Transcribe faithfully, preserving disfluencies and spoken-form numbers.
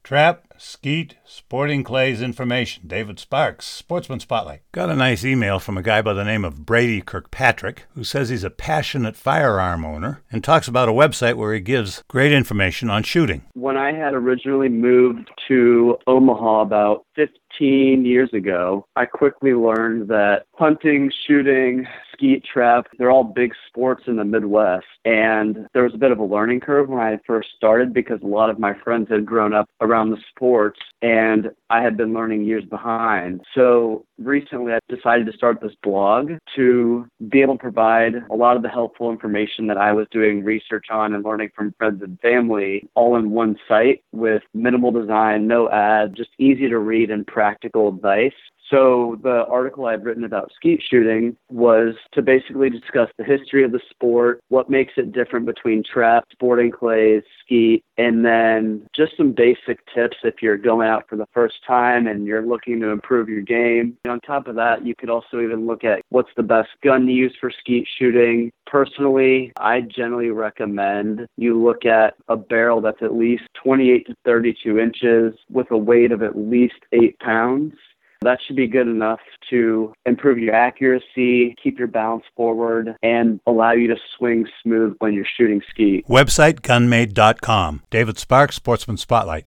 Trap, skeet, sporting clays information. David Sparks, Sportsman Spotlight. Got a nice email from a guy by the name of Brady Kirkpatrick, who says he's a passionate firearm owner and talks about a website where he gives great information on shooting. When I had originally moved to Omaha about fifteen years ago, I quickly learned that hunting, shooting, skeet, trap, they're all big sports in the Midwest. And there was a bit of a learning curve when I first started because a lot of my friends had grown up around the sports and I had been learning years behind. So recently I decided to start this blog to be able to provide a lot of the helpful information that I was doing research on and learning from friends and family all in one site with minimal design, no ads, just easy to read and practical advice. So the article I've written about skeet shooting was to basically discuss the history of the sport, what makes it different between trap, sporting clays, skeet, and then just some basic tips if you're going out for the first time and you're looking to improve your game. And on top of that, you could also even look at what's the best gun to use for skeet shooting. Personally, I generally recommend you look at a barrel that's at least twenty-eight to thirty-two inches with a weight of at least eight pounds. That should be good enough to improve your accuracy, keep your balance forward, and allow you to swing smooth when you're shooting skeet. Website gun made dot com. David Sparks, Sportsman Spotlight.